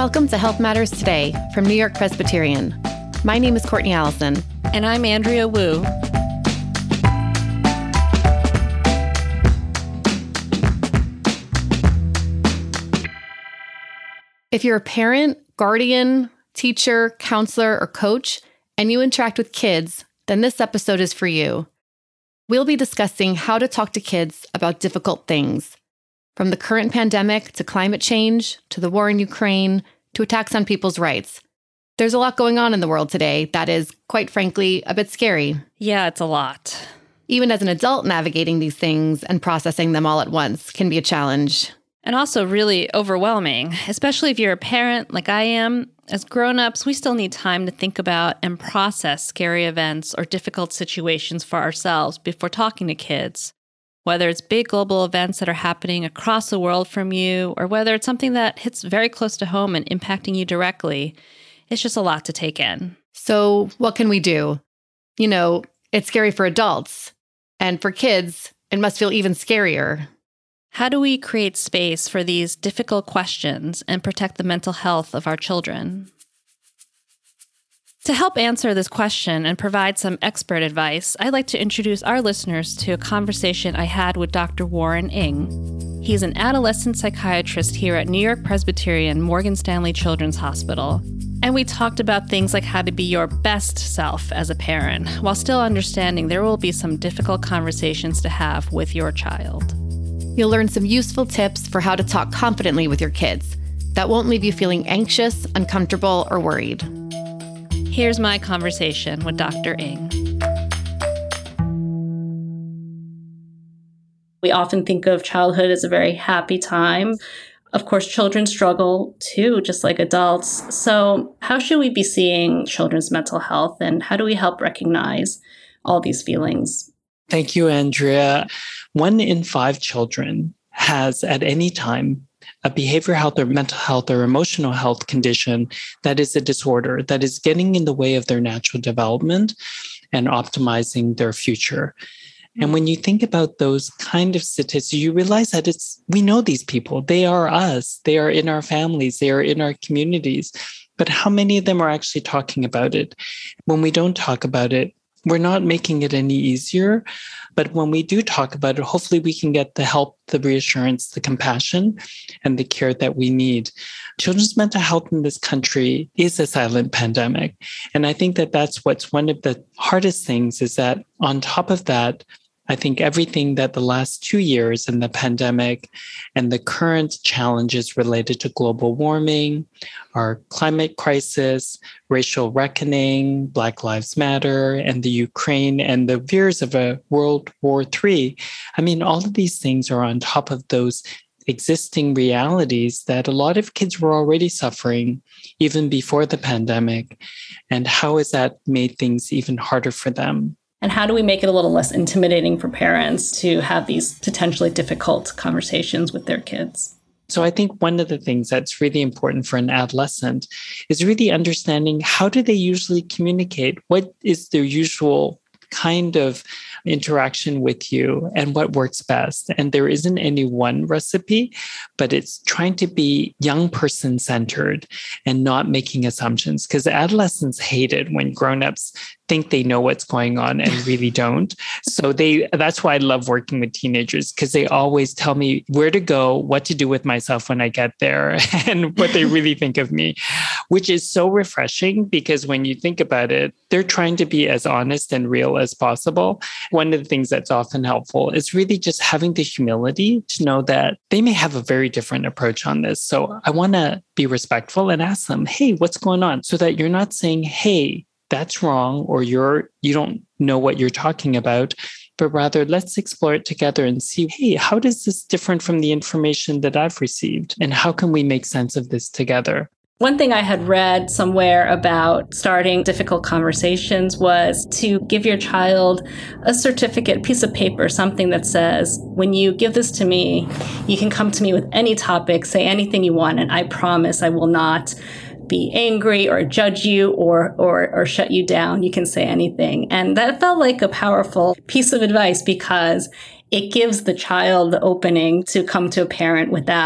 Welcome to Health Matters Today from New York Presbyterian. My name is Courtney Allison. And I'm Andrea Wu. If you're a parent, guardian, teacher, counselor, or coach, and you interact with kids, then this episode is for you. We'll be discussing how to talk to kids about difficult things, from the current pandemic to climate change, to the war in Ukraine, to attacks on people's rights. There's a lot going on in the world today that is, quite frankly, a bit scary. Yeah, it's a lot. Even as an adult, navigating these things and processing them all at once can be a challenge. And also really overwhelming, especially if you're a parent like I am. As grown-ups, we still need time to think about and process scary events or difficult situations for ourselves before talking to kids. Whether it's big global events that are happening across the world from you, or whether it's something that hits very close to home and impacting you directly, it's just a lot to take in. So what can we do? You know, it's scary for adults, and for kids, it must feel even scarier. How do we create space for these difficult questions and protect the mental health of our children? To help answer this question and provide some expert advice, I'd like to introduce our listeners to a conversation I had with Dr. Warren Ng. He's an adolescent psychiatrist here at New York Presbyterian Morgan Stanley Children's Hospital. And we talked about things like how to be your best self as a parent, while still understanding there will be some difficult conversations to have with your child. You'll learn some useful tips for how to talk confidently with your kids that won't leave you feeling anxious, uncomfortable, or worried. Here's my conversation with Dr. Ng. We often think of childhood as a very happy time. Of course, children struggle too, just like adults. So how should we be seeing children's mental health, and how do we help recognize all these feelings? Thank you, Andrea. 1 in 5 children has at any time a behavioral health or mental health or emotional health condition that is a disorder that is getting in the way of their natural development and optimizing their future. And when you think about those kind of statistics, you realize that we know these people. They are us. They are in our families. They are in our communities. But how many of them are actually talking about it? When we don't talk about it, we're not making it any easier. But when we do talk about it, hopefully we can get the help, the reassurance, the compassion, and the care that we need. Children's mental health in this country is a silent pandemic. And I think that that's what's one of the hardest things, is that on top of that, I think everything that the last 2 years and the pandemic and the current challenges related to global warming, our climate crisis, racial reckoning, Black Lives Matter, and the Ukraine and the fears of a World War III. I mean, all of these things are on top of those existing realities that a lot of kids were already suffering even before the pandemic. And how has that made things even harder for them? And how do we make it a little less intimidating for parents to have these potentially difficult conversations with their kids? So I think one of the things that's really important for an adolescent is really understanding, how do they usually communicate? What is their usual kind of interaction with you and what works best? And there isn't any one recipe, but it's trying to be young person centered and not making assumptions, because adolescents hate it when grownups think they know what's going on and really don't. So that's why I love working with teenagers, because they always tell me where to go, what to do with myself when I get there, and what they really think of me, which is so refreshing, because when you think about it, they're trying to be as honest and real as possible. One of the things that's often helpful is really just having the humility to know that they may have a very different approach on this. So I want to be respectful and ask them, hey, what's going on? So that you're not saying, hey, that's wrong, or you don't know what you're talking about, but rather let's explore it together and see, hey, how does this different from the information that I've received? And how can we make sense of this together? One thing I had read somewhere about starting difficult conversations was to give your child a certificate, piece of paper, something that says, when you give this to me, you can come to me with any topic, say anything you want, and I promise I will not be angry or judge you or shut you down. You can say anything. And that felt like a powerful piece of advice, because it gives the child the opening to come to a parent without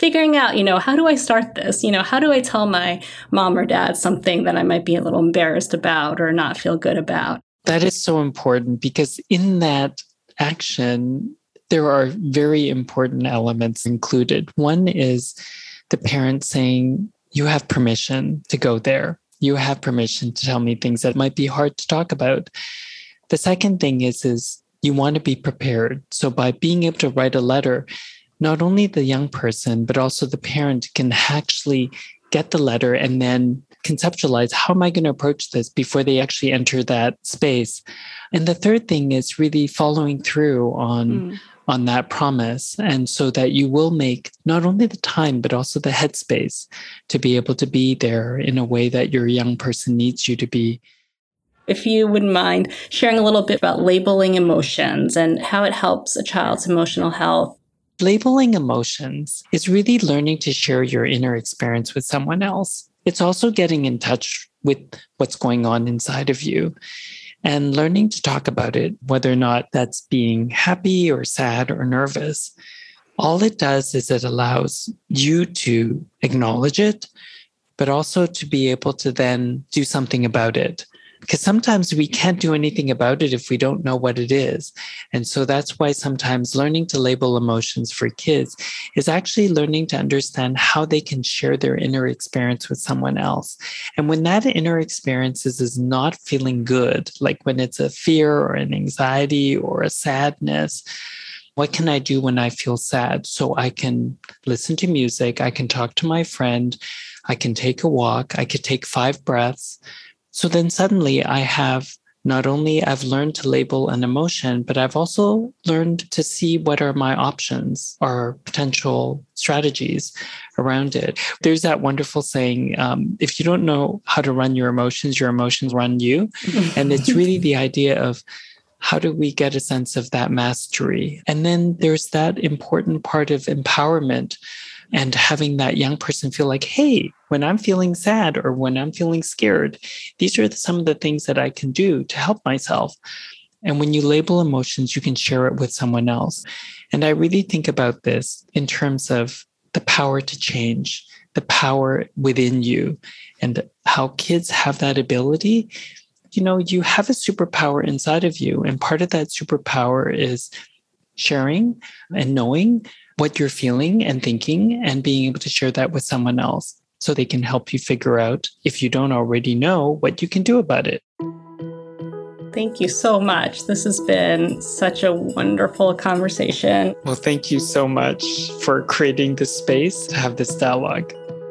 figuring out, how do I start this? How do I tell my mom or dad something that I might be a little embarrassed about or not feel good about? That is so important because in that action, there are very important elements included. One is the parent saying, you have permission to go there. You have permission to tell me things that might be hard to talk about. The second thing is you want to be prepared. So by being able to write a letter, not only the young person, but also the parent can actually get the letter and then conceptualize, how am I going to approach this before they actually enter that space? And the third thing is really following through on that promise. And so that you will make not only the time, but also the headspace to be able to be there in a way that your young person needs you to be. If you wouldn't mind sharing a little bit about labeling emotions and how it helps a child's emotional health. Labeling emotions is really learning to share your inner experience with someone else. It's also getting in touch with what's going on inside of you and learning to talk about it, whether or not that's being happy or sad or nervous. All it does is it allows you to acknowledge it, but also to be able to then do something about it. Because sometimes we can't do anything about it if we don't know what it is. And so that's why sometimes learning to label emotions for kids is actually learning to understand how they can share their inner experience with someone else. And when that inner experience is not feeling good, like when it's a fear or an anxiety or a sadness, what can I do when I feel sad? So I can listen to music, I can talk to my friend, I can take a walk, I could take 5 breaths. So then suddenly I've learned to label an emotion, but I've also learned to see what are my options or potential strategies around it. There's that wonderful saying, if you don't know how to run your emotions run you. And it's really the idea of how do we get a sense of that mastery? And then there's that important part of empowerment and having that young person feel like, hey, when I'm feeling sad or when I'm feeling scared, these are some of the things that I can do to help myself. And when you label emotions, you can share it with someone else. And I really think about this in terms of the power to change, the power within you, and how kids have that ability. You have a superpower inside of you. And part of that superpower is sharing and knowing what you're feeling and thinking and being able to share that with someone else so they can help you figure out, if you don't already know, what you can do about it. Thank you so much. This has been such a wonderful conversation. Well, thank you so much for creating this space to have this dialogue.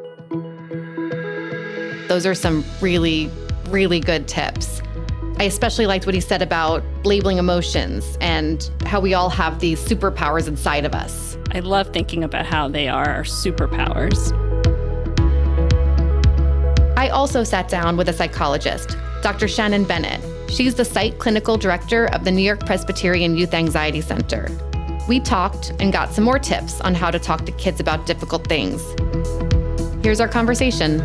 Those are some really, really good tips. I especially liked what he said about labeling emotions and how we all have these superpowers inside of us. I love thinking about how they are our superpowers. I also sat down with a psychologist, Dr. Shannon Bennett. She's the site clinical director of the New York Presbyterian Youth Anxiety Center. We talked and got some more tips on how to talk to kids about difficult things. Here's our conversation.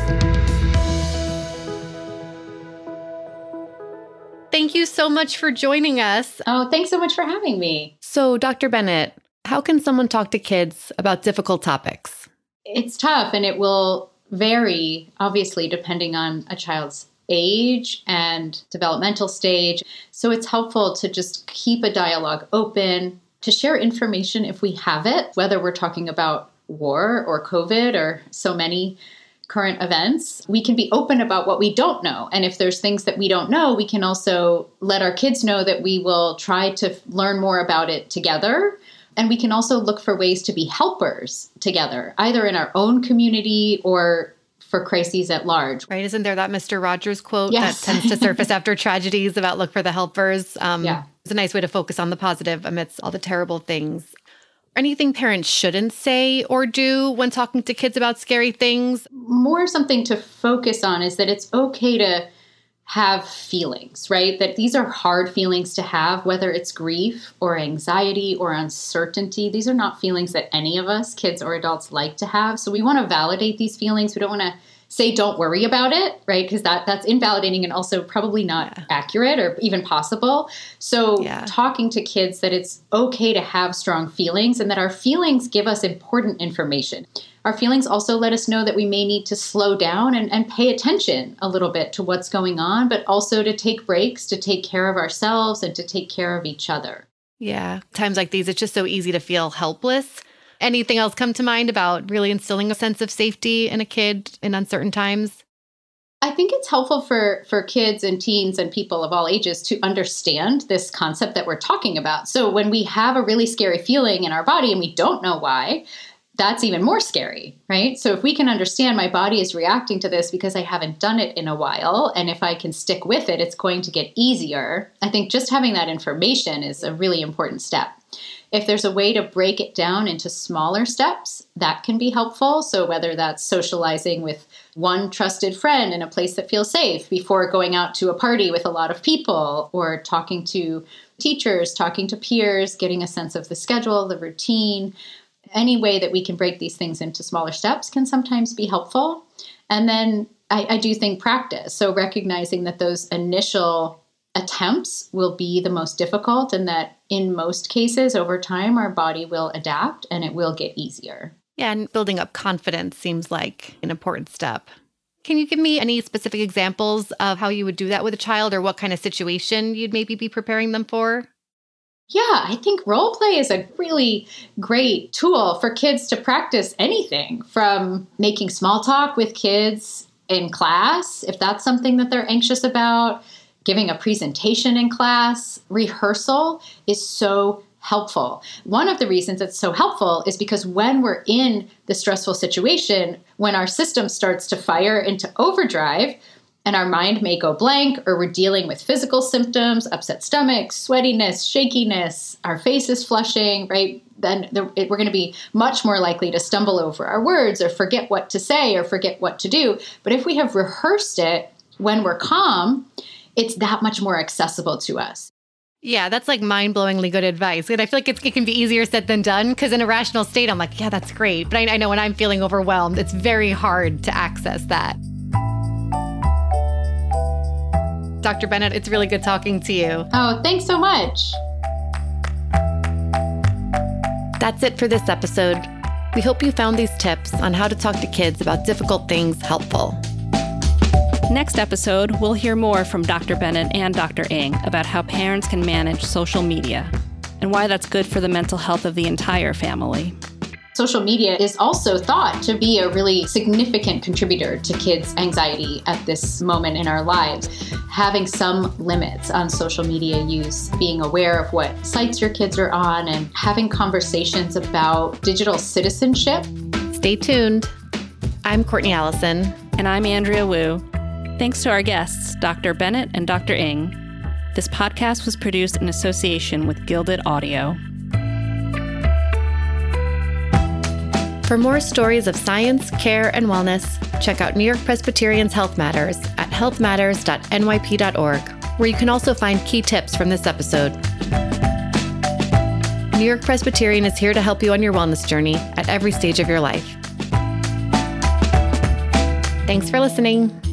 Thank you so much for joining us. Oh, thanks so much for having me. So, Dr. Bennett, how can someone talk to kids about difficult topics? It's tough, and it will vary, obviously, depending on a child's age and developmental stage. So it's helpful to just keep a dialogue open, to share information if we have it, whether we're talking about war or COVID or so many current events. We can be open about what we don't know. And if there's things that we don't know, we can also let our kids know that we will try to learn more about it together. And we can also look for ways to be helpers together, either in our own community or for crises at large. Right. Isn't there that Mr. Rogers quote Yes. that tends to surface after tragedies about look for the helpers? Yeah. It's a nice way to focus on the positive amidst all the terrible things. Anything parents shouldn't say or do when talking to kids about scary things? More something to focus on is that it's okay to have feelings, right? That these are hard feelings to have, whether it's grief or anxiety or uncertainty. These are not feelings that any of us, kids or adults, like to have. So we want to validate these feelings. We don't want to say, don't worry about it, right? Because that's invalidating and also probably not accurate or even possible. So talking to kids that it's okay to have strong feelings and that our feelings give us important information. Our feelings also let us know that we may need to slow down and pay attention a little bit to what's going on, but also to take breaks, to take care of ourselves and to take care of each other. Yeah. Times like these, it's just so easy to feel helpless. Anything else come to mind about really instilling a sense of safety in a kid in uncertain times? I think it's helpful for kids and teens and people of all ages to understand this concept that we're talking about. So when we have a really scary feeling in our body and we don't know why, that's even more scary, right? So if we can understand my body is reacting to this because I haven't done it in a while, and if I can stick with it, it's going to get easier. I think just having that information is a really important step. If there's a way to break it down into smaller steps, that can be helpful. So whether that's socializing with one trusted friend in a place that feels safe before going out to a party with a lot of people, or talking to teachers, talking to peers, getting a sense of the schedule, the routine, any way that we can break these things into smaller steps can sometimes be helpful. And then I do think practice. So recognizing that those initial attempts will be the most difficult and that in most cases over time, our body will adapt and it will get easier. Yeah, and building up confidence seems like an important step. Can you give me any specific examples of how you would do that with a child or what kind of situation you'd maybe be preparing them for? Yeah, I think role play is a really great tool for kids to practice anything from making small talk with kids in class, if that's something that they're anxious about, giving a presentation in class. Rehearsal is so helpful. One of the reasons it's so helpful is because when we're in the stressful situation, when our system starts to fire into overdrive, and our mind may go blank, or we're dealing with physical symptoms, upset stomach, sweatiness, shakiness, our face is flushing, right? Then we're going to be much more likely to stumble over our words or forget what to say or forget what to do. But if we have rehearsed it when we're calm, it's that much more accessible to us. Yeah, that's like mind-blowingly good advice. And I feel like it can be easier said than done because in a rational state, I'm like, yeah, that's great. But I know when I'm feeling overwhelmed, it's very hard to access that. Dr. Bennett, it's really good talking to you. Oh, thanks so much. That's it for this episode. We hope you found these tips on how to talk to kids about difficult things helpful. Next episode, we'll hear more from Dr. Bennett and Dr. Ng about how parents can manage social media and why that's good for the mental health of the entire family. Social media is also thought to be a really significant contributor to kids' anxiety at this moment in our lives. Having some limits on social media use, being aware of what sites your kids are on, and having conversations about digital citizenship. Stay tuned. I'm Courtney Allison. And I'm Andrea Wu. Thanks to our guests, Dr. Bennett and Dr. Ng. This podcast was produced in association with Gilded Audio. For more stories of science, care, and wellness, check out New York Presbyterian's Health Matters at healthmatters.nyp.org, where you can also find key tips from this episode. New York Presbyterian is here to help you on your wellness journey at every stage of your life. Thanks for listening.